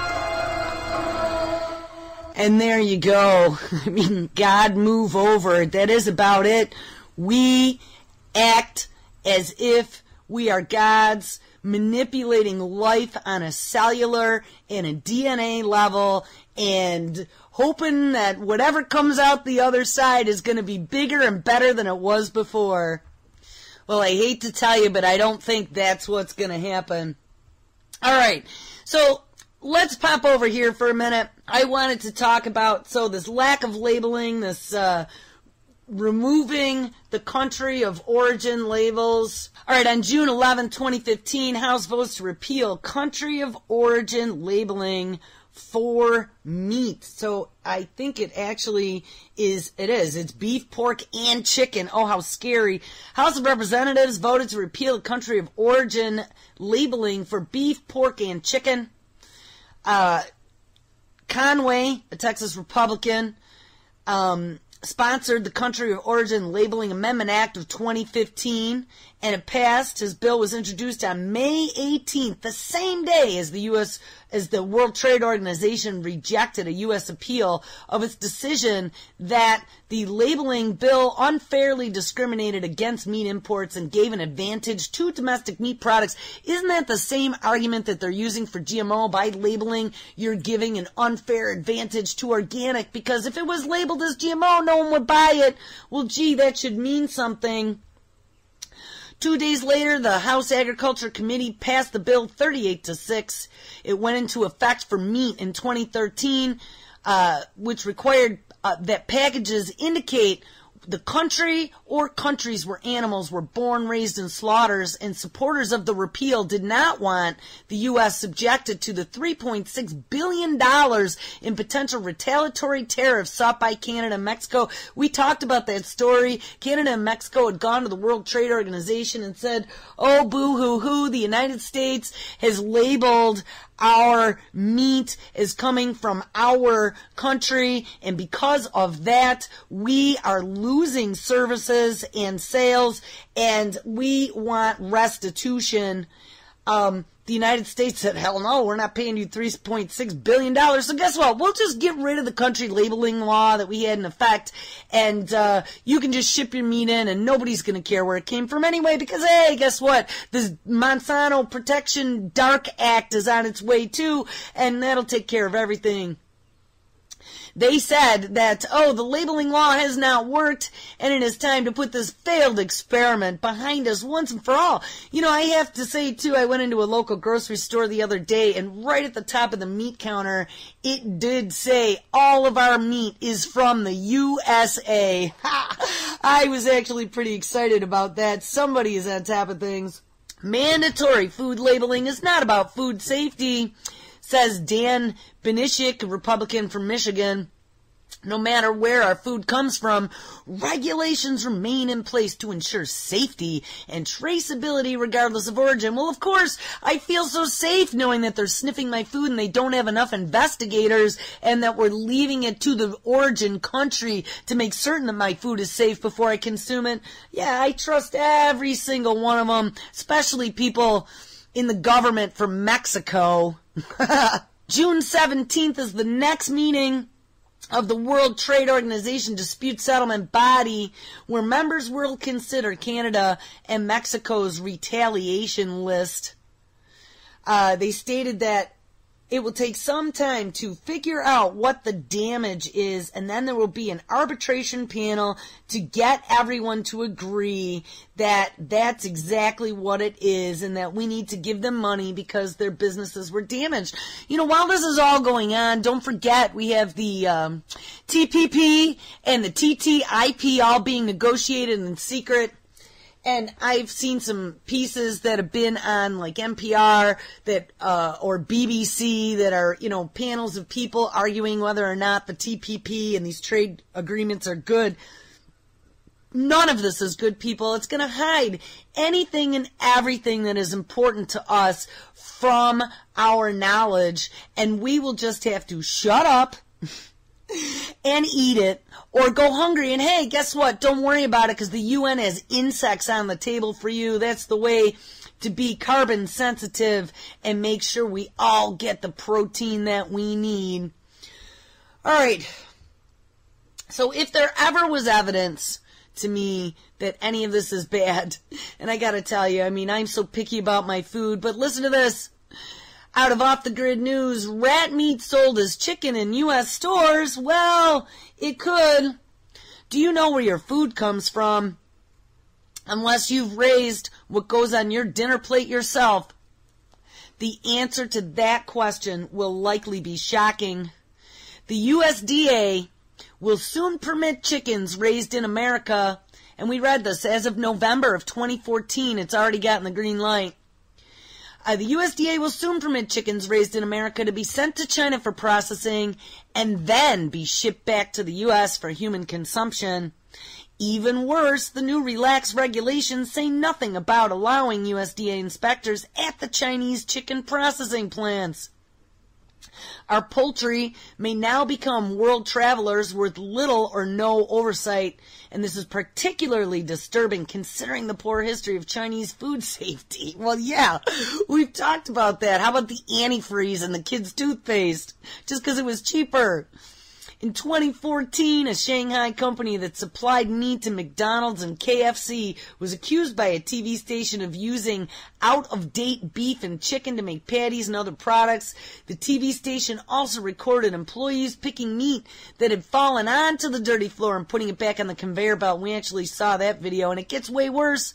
And there you go. I mean, God move over. That is about it. We act as if we are gods, manipulating life on a cellular and a D N A level and hoping that whatever comes out the other side is going to be bigger and better than it was before. Well, I hate to tell you, but I don't think that's what's going to happen. All right, so let's pop over here for a minute. I wanted to talk about, so this lack of labeling, this uh, removing the country of origin labels. All right, on June eleventh, twenty fifteen, House votes to repeal country of origin labeling for meat. So I think it actually is, it is. It's beef, pork, and chicken. Oh, how scary. House of Representatives voted to repeal the country of origin labeling for beef, pork, and chicken. Uh, Conway, a Texas Republican, um, sponsored the Country of Origin Labeling Amendment Act of twenty fifteen, and it passed. His bill was introduced on May eighteenth, the same day as the U S as the World Trade Organization rejected a U S appeal of its decision that the labeling bill unfairly discriminated against meat imports and gave an advantage to domestic meat products. Isn't that the same argument that they're using for G M O? By labeling, you're giving an unfair advantage to organic, because if it was labeled as G M O, no one would buy it. Well, gee, that should mean something. Two days later, the House Agriculture Committee passed the bill thirty-eight to six. It went into effect for meat in twenty thirteen, uh, which required uh, that packages indicate the country or countries where animals were born, raised, and slaughtered, and supporters of the repeal did not want the U S subjected to the three point six billion dollars in potential retaliatory tariffs sought by Canada and Mexico. We talked about that story. Canada and Mexico had gone to the World Trade Organization and said, oh, boo-hoo-hoo, the United States has labeled our meat is coming from our country, and because of that, we are losing services and sales, and we want restitution. Um, the United States said, hell no, we're not paying you three point six billion dollars. So guess what? We'll just get rid of the country labeling law that we had in effect, and uh, you can just ship your meat in, and nobody's going to care where it came from anyway, because, hey, guess what? This Monsanto Protection Dark Act is on its way, too, and that'll take care of everything. They said that, oh, the labeling law has not worked, and it is time to put this failed experiment behind us once and for all. You know, I have to say, too, I went into a local grocery store the other day, and right at the top of the meat counter, it did say, all of our meat is from the U S A. Ha! I was actually pretty excited about that. Somebody is on top of things. Mandatory food labeling is not about food safety, says Dan Benishik, a Republican from Michigan. No matter where our food comes from, regulations remain in place to ensure safety and traceability regardless of origin. Well, of course, I feel so safe knowing that they're sniffing my food and they don't have enough investigators, and that we're leaving it to the origin country to make certain that my food is safe before I consume it. Yeah, I trust every single one of them, especially people in the government from Mexico. June seventeenth is the next meeting of the World Trade Organization dispute settlement body, where members will consider Canada and Mexico's retaliation list. Uh, they stated that it will take some time to figure out what the damage is, and then there will be an arbitration panel to get everyone to agree that that's exactly what it is, and that we need to give them money because their businesses were damaged. You know, while this is all going on, don't forget we have the um, T P P and the T T I P all being negotiated in secret. And I've seen some pieces that have been on like N P R that uh, or B B C that are, you know, panels of people arguing whether or not the T P P and these trade agreements are good. None of this is good, people. It's going to hide anything and everything that is important to us from our knowledge, and we will just have to shut up and eat it or go hungry. And hey, guess what? Don't worry about it, because the U N has insects on the table for you. That's the way to be carbon sensitive and make sure we all get the protein that we need. All right. So if there ever was evidence to me that any of this is bad, and I gotta tell you, I mean, I'm so picky about my food, but listen to this. Out of Off the Grid News, rat meat sold as chicken in U S stores. Well, it could. Do you know where your food comes from? Unless you've raised what goes on your dinner plate yourself. The answer to that question will likely be shocking. The U S D A will soon permit chickens raised in America, and we read this, as of November of twenty fourteen, it's already gotten the green light. Uh, the U S D A will soon permit chickens raised in America to be sent to China for processing and then be shipped back to the U S for human consumption. Even worse, the new relaxed regulations say nothing about allowing U S D A inspectors at the Chinese chicken processing plants. Our poultry may now become world travelers with little or no oversight, and this is particularly disturbing considering the poor history of Chinese food safety. Well, yeah, we've talked about that. How about the antifreeze in the kids' toothpaste? Just because it was cheaper. In twenty fourteen, a Shanghai company that supplied meat to McDonald's and K F C was accused by a T V station of using out-of-date beef and chicken to make patties and other products. The T V station also recorded employees picking meat that had fallen onto the dirty floor and putting it back on the conveyor belt. We actually saw that video, and it gets way worse.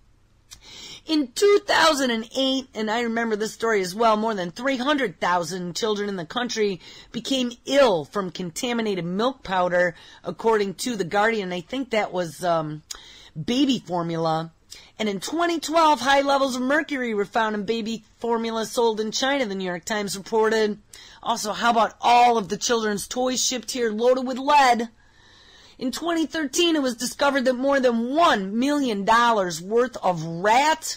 In two thousand eight, and I remember this story as well, more than three hundred thousand children in the country became ill from contaminated milk powder, according to The Guardian. I think that was um, baby formula. And in twenty twelve, high levels of mercury were found in baby formula sold in China, the New York Times reported. Also, how about all of the children's toys shipped here loaded with lead? In twenty thirteen, it was discovered that more than one million dollars worth of rat,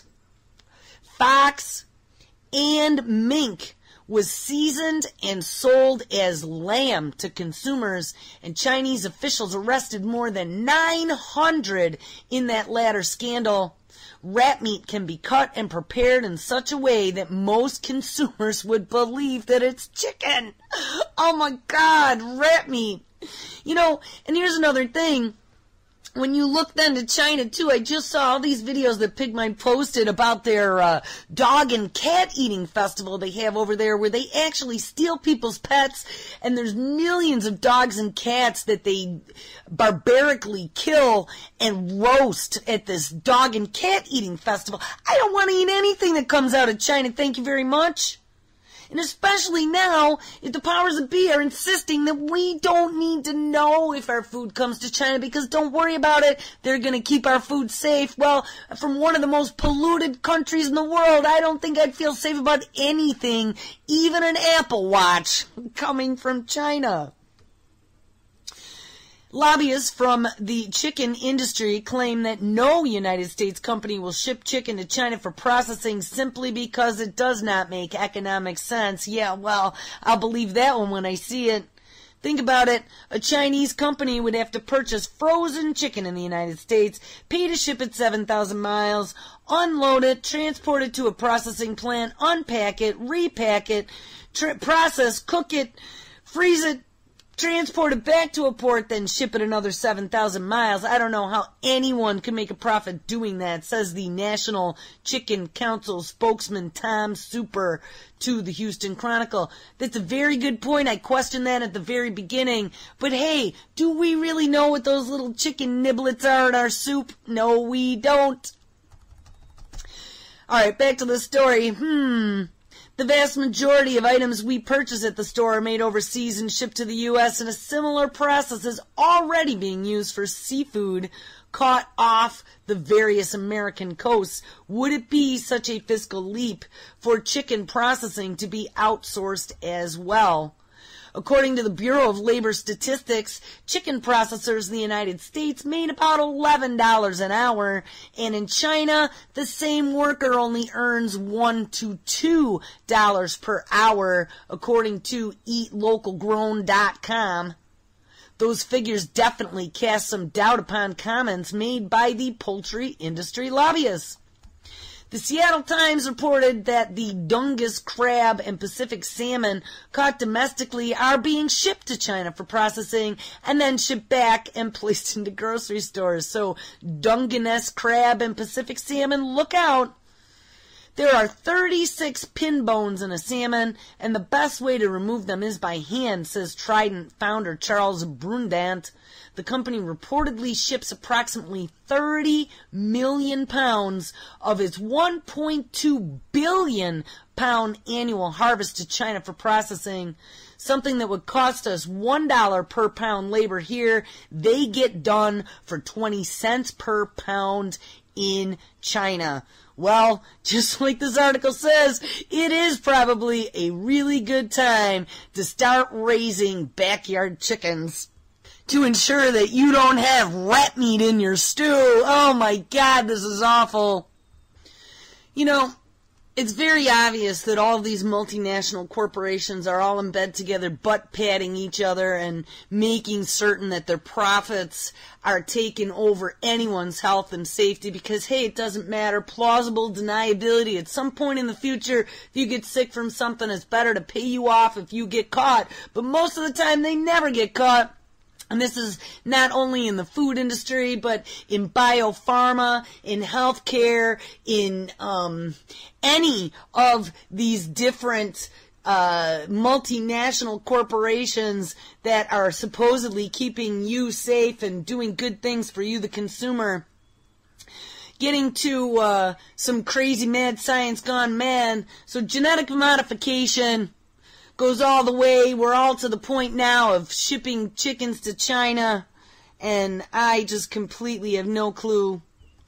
fox, and mink was seasoned and sold as lamb to consumers, and Chinese officials arrested more than nine hundred in that latter scandal. Rat meat can be cut and prepared in such a way that most consumers would believe that it's chicken. Oh my God, rat meat. You know, and here's another thing. When you look then to China, too, I just saw all these videos that Pigmine posted about their uh, dog and cat eating festival they have over there, where they actually steal people's pets, and there's millions of dogs and cats that they barbarically kill and roast at this dog and cat eating festival. I don't want to eat anything that comes out of China, thank you very much. And especially now, if the powers that be are insisting that we don't need to know if our food comes to China, because don't worry about it, they're going to keep our food safe. Well, from one of the most polluted countries in the world, I don't think I'd feel safe about anything, even an Apple Watch, coming from China. Lobbyists from the chicken industry claim that no United States company will ship chicken to China for processing simply because it does not make economic sense. Yeah, well, I'll believe that one when I see it. Think about it. A Chinese company would have to purchase frozen chicken in the United States, pay to ship it seven thousand miles, unload it, transport it to a processing plant, unpack it, repack it, tr- process, cook it, freeze it, transport it back to a port, then ship it another seven thousand miles. I don't know how anyone can make a profit doing that, says the National Chicken Council spokesman Tom Super to the Houston Chronicle. That's a very good point. I questioned that at the very beginning. But hey, do we really know what those little chicken niblets are in our soup? No, we don't. All right, back to the story. Hmm... The vast majority of items we purchase at the store are made overseas and shipped to the U S, and a similar process is already being used for seafood caught off the various American coasts. Would it be such a fiscal leap for chicken processing to be outsourced as well? According to the Bureau of Labor Statistics, chicken processors in the United States made about eleven dollars an hour, and in China, the same worker only earns one to two dollars per hour, according to eat local grown dot com. Those figures definitely cast some doubt upon comments made by the poultry industry lobbyists. The Seattle Times reported that the Dungeness crab and Pacific salmon caught domestically are being shipped to China for processing and then shipped back and placed into grocery stores. So Dungeness crab and Pacific salmon, look out. There are thirty-six pin bones in a salmon, and the best way to remove them is by hand, says Trident founder Charles Brundant. The company reportedly ships approximately thirty million pounds of its one point two billion pound annual harvest to China for processing. Something that would cost us one dollar per pound labor here, they get done for twenty cents per pound in China. Well, just like this article says, it is probably a really good time to start raising backyard chickens to ensure that you don't have rat meat in your stew. Oh my God, this is awful. You know, it's very obvious that all of these multinational corporations are all in bed together, butt-patting each other and making certain that their profits are taking over anyone's health and safety because, hey, it doesn't matter. Plausible deniability. At some point in the future, if you get sick from something, it's better to pay you off if you get caught. But most of the time, they never get caught. And this is not only in the food industry, but in biopharma, in healthcare, in um, any of these different uh, multinational corporations that are supposedly keeping you safe and doing good things for you, the consumer. Getting to uh, some crazy mad science gone mad. So genetic modification goes all the way. We're all to the point now of shipping chickens to China, and I just completely have no clue.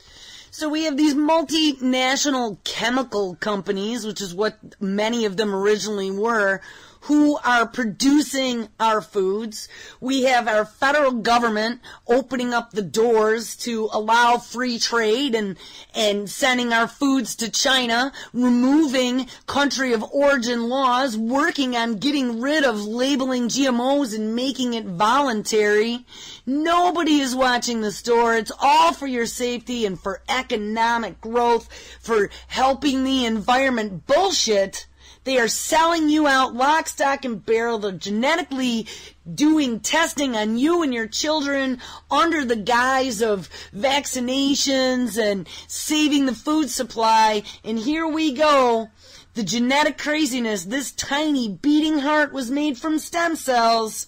So we have these multinational chemical companies, which is what many of them originally were, who are producing our foods. We have our federal government opening up the doors to allow free trade and, and sending our foods to China, removing country of origin laws, working on getting rid of labeling G M Os and making it voluntary. Nobody is watching the store. It's all for your safety and for economic growth, for helping the environment. Bullshit. They are selling you out lock, stock, and barrel. They're genetically doing testing on you and your children under the guise of vaccinations and saving the food supply. And here we go. The genetic craziness. This tiny beating heart was made from stem cells.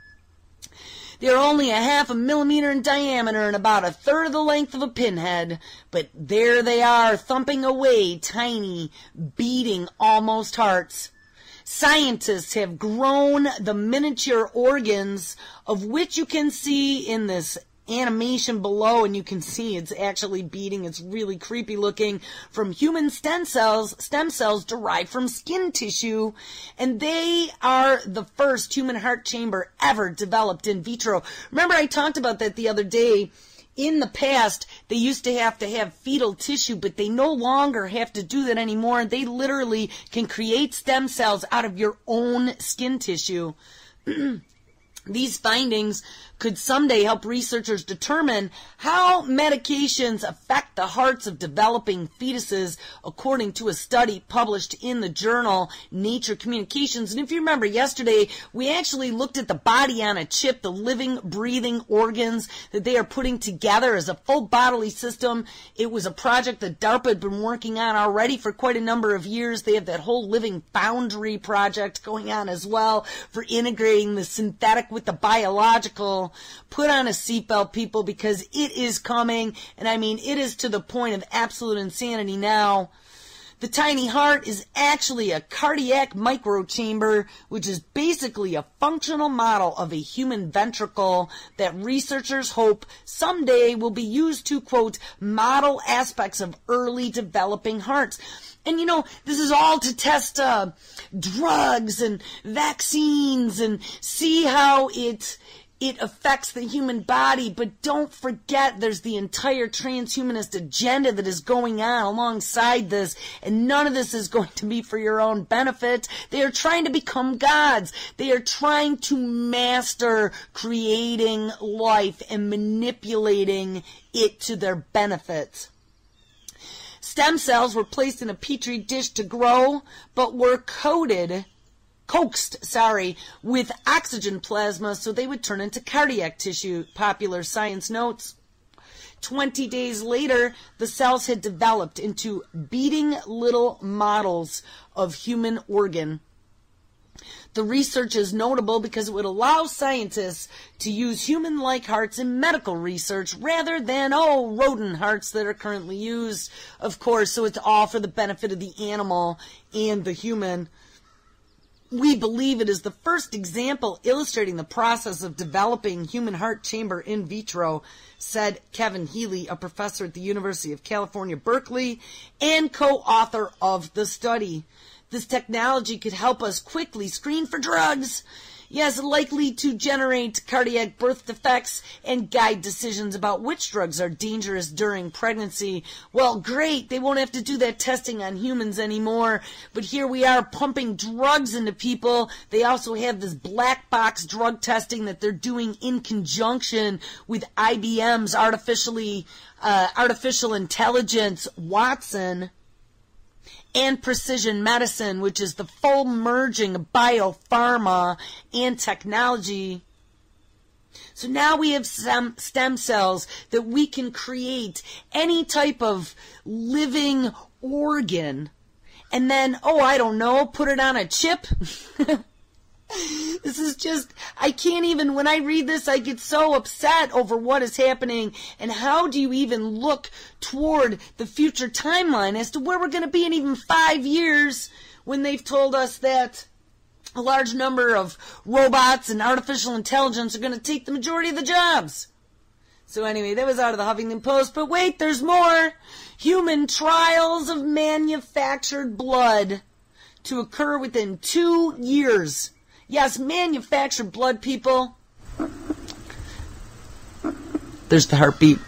They're only a half a millimeter in diameter and about a third of the length of a pinhead. But there they are, thumping away, tiny, beating almost hearts. Scientists have grown the miniature organs, of which you can see in this animation below, and you can see it's actually beating. It's really creepy looking, from human stem cells, stem cells derived from skin tissue, and they are the first human heart chamber ever developed in vitro. Remember I talked about that the other day. In the past, they used to have to have fetal tissue, but they no longer have to do that anymore. They literally can create stem cells out of your own skin tissue. These findings could someday help researchers determine how medications affect the hearts of developing fetuses, according to a study published in the journal Nature Communications. And if you remember yesterday, we actually looked at the body on a chip, the living, breathing organs that they are putting together as a full bodily system. It was a project that DARPA had been working on already for quite a number of years. They have that whole Living Foundry project going on as well for integrating the synthetic with the biological. Put on a seatbelt, people, because it is coming, and I mean, it is to the point of absolute insanity now. The tiny heart is actually a cardiac microchamber, which is basically a functional model of a human ventricle that researchers hope someday will be used to, quote, model aspects of early developing hearts. And, you know, this is all to test uh, drugs and vaccines and see how it it affects the human body. But don't forget there's the entire transhumanist agenda that is going on alongside this. And none of this is going to be for your own benefit. They are trying to become gods. They are trying to master creating life and manipulating it to their benefit. Stem cells were placed in a petri dish to grow, but were coated, coaxed, sorry, with oxygen plasma so they would turn into cardiac tissue, Popular Science notes. Twenty days later, the cells had developed into beating little models of human organ. The research is notable because it would allow scientists to use human-like hearts in medical research rather than, oh, rodent hearts that are currently used, of course, so it's all for the benefit of the animal and the human. We believe it is the first example illustrating the process of developing human heart chamber in vitro, said Kevin Healy, a professor at the University of California, Berkeley, and co-author of the study. This technology could help us quickly screen for drugs, yes, likely to generate cardiac birth defects and guide decisions about which drugs are dangerous during pregnancy. Well, great, they won't have to do that testing on humans anymore, but here we are pumping drugs into people. They also have this black box drug testing that they're doing in conjunction with I B M's artificially, uh, artificial intelligence, Watson, and precision medicine, which is the full merging of biopharma and technology. So now we have stem, stem cells that we can create any type of living organ. And then, oh, I don't know, put it on a chip. This is just, I can't even, when I read this, I get so upset over what is happening. And how do you even look toward the future timeline as to where we're going to be in even five years when they've told us that a large number of robots and artificial intelligence are going to take the majority of the jobs? So anyway, that was out of the Huffington Post. But wait, there's more. Human trials of manufactured blood to occur within two years. Yes, manufactured blood, people. There's the heartbeat.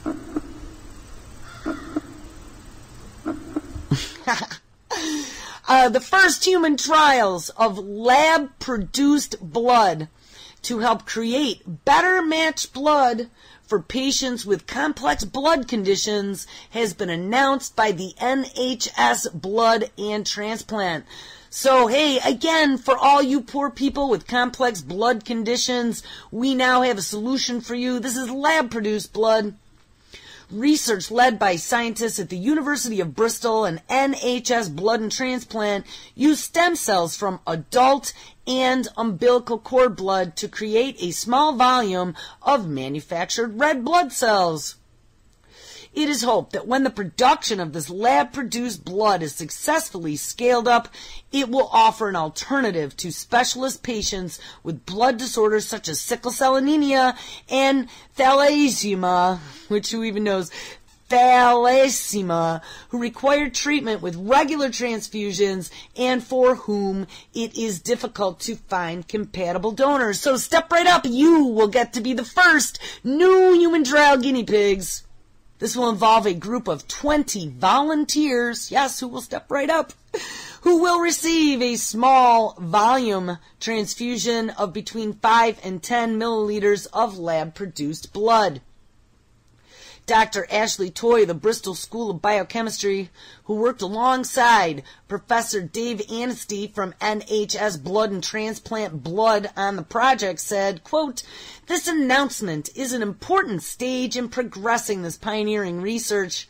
uh, the first human trials of lab-produced blood to help create better matched blood for patients with complex blood conditions has been announced by the N H S Blood and Transplant. So, hey, again, for all you poor people with complex blood conditions, we now have a solution for you. This is lab-produced blood. Research led by scientists at the University of Bristol and N H S Blood and Transplant used stem cells from adult and umbilical cord blood to create a small volume of manufactured red blood cells. It is hoped that when the production of this lab-produced blood is successfully scaled up, it will offer an alternative to specialist patients with blood disorders such as sickle cell anemia and thalassemia, which who even knows, thalassemia, who require treatment with regular transfusions and for whom it is difficult to find compatible donors. So step right up, you will get to be the first new human trial guinea pigs. This will involve a group of twenty volunteers, yes, who will step right up, who will receive a small volume transfusion of between five and ten milliliters of lab-produced blood. Doctor Ashley Toy of the Bristol School of Biochemistry, who worked alongside Professor Dave Anstey from N H S Blood and Transplant Blood on the project, said, quote, "This announcement is an important stage in progressing this pioneering research.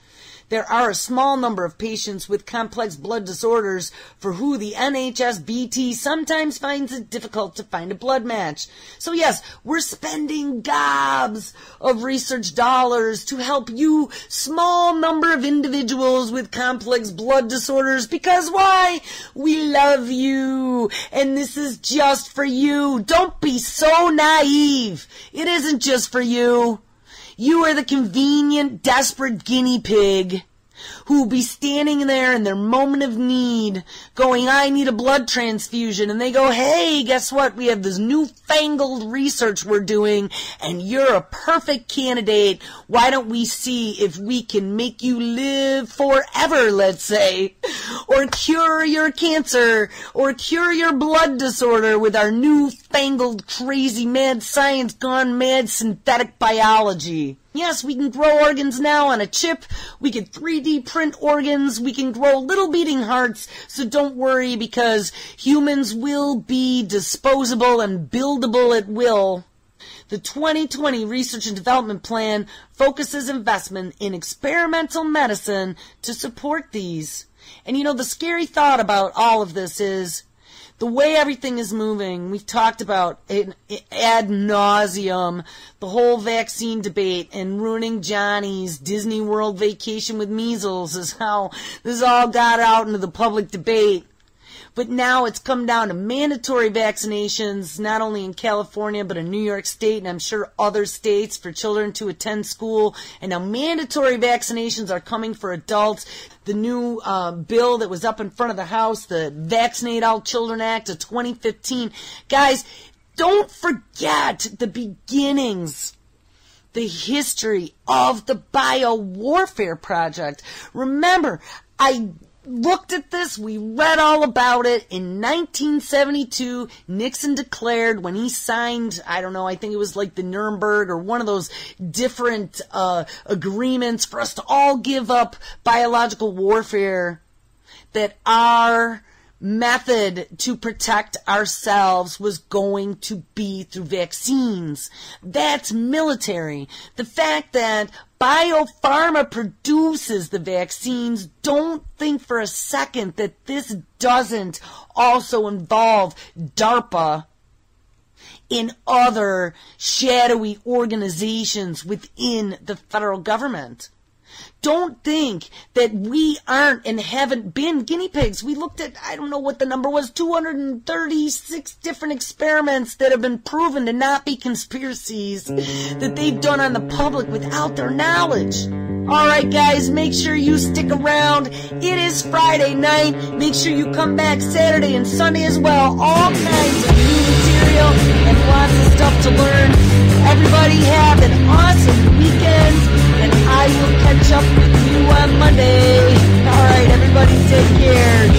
There are a small number of patients with complex blood disorders for who the N H S B T sometimes finds it difficult to find a blood match. So yes, we're spending gobs of research dollars to help you, small number of individuals with complex blood disorders, because why? We love you, and this is just for you. Don't be so naive. It isn't just for you. You are the convenient, desperate guinea pig who will be standing there in their moment of need going, I need a blood transfusion. And they go, hey, guess what? We have this newfangled research we're doing, and you're a perfect candidate. Why don't we see if we can make you live forever, let's say, or cure your cancer, or cure your blood disorder with our newfangled, crazy, mad science gone mad synthetic biology. Yes, we can grow organs now on a chip. We can three D print organs. We can grow little beating hearts. So don't worry, because humans will be disposable and buildable at will. The twenty twenty Research and Development Plan focuses investment in experimental medicine to support these. And you know, the scary thought about all of this is the way everything is moving. We've talked about it ad nauseum, the whole vaccine debate, and ruining Johnny's Disney World vacation with measles is how this all got out into the public debate. But now it's come down to mandatory vaccinations, not only in California, but in New York State, and I'm sure other states, for children to attend school. And now mandatory vaccinations are coming for adults. The new uh, bill that was up in front of the House, the Vaccinate All Children Act of twenty fifteen. Guys, don't forget the beginnings, the history of the biowarfare project. Remember, I looked at this, we read all about it. In nineteen seventy-two, Nixon declared, when he signed, I don't know, I think it was like the Nuremberg or one of those different uh, agreements for us to all give up biological warfare, that our method to protect ourselves was going to be through vaccines. That's military. The fact that Biopharma produces the vaccines, don't think for a second that this doesn't also involve DARPA in other shadowy organizations within the federal government. Don't think that we aren't and haven't been guinea pigs. We looked at, I don't know what the number was, two hundred thirty-six different experiments that have been proven to not be conspiracies that they've done on the public without their knowledge. All right, guys, make sure you stick around. It is Friday night. Make sure you come back Saturday and Sunday as well. All kinds of new material and lots of stuff to learn. Everybody have an awesome weekend, and I will catch up with you on Monday. All right, everybody, take care.